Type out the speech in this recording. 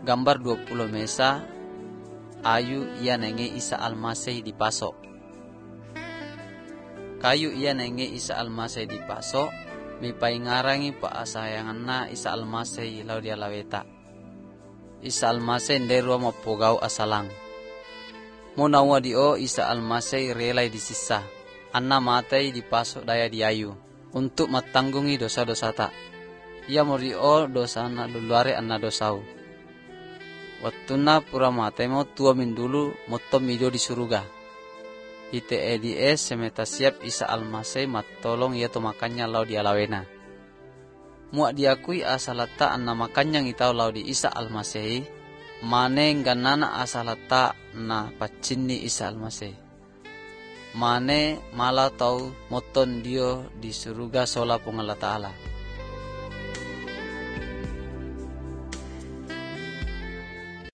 Gambar 20 mesa ayu ia nenge Isa Almasih di paso. Kayu ia nenge Isa Almasih di paso, mipai ngarangi pa asayanganna Isa Almasih lau dia laweta. Isa Almasih nderua mapogau asalang. Munawa dio Isa Almasih relai disisa, anna matai di paso daya di ayu, untuk matanggungi dosa-dosa tak. Ia morio dosa na duluare anna dosau. Wattuna pura matai mo tua min dulu mottom mido di suruga. Ite edie semeta siap Isa Almasih matolong ia to makanya lau di alawena. Muak diakui asalata anna makanya ngitau lau di Isa Almasih, mane ganana asalata na pacinni Isa Almasih. Mane mala tau moton dio di suruga sola pung Allah Ta'ala.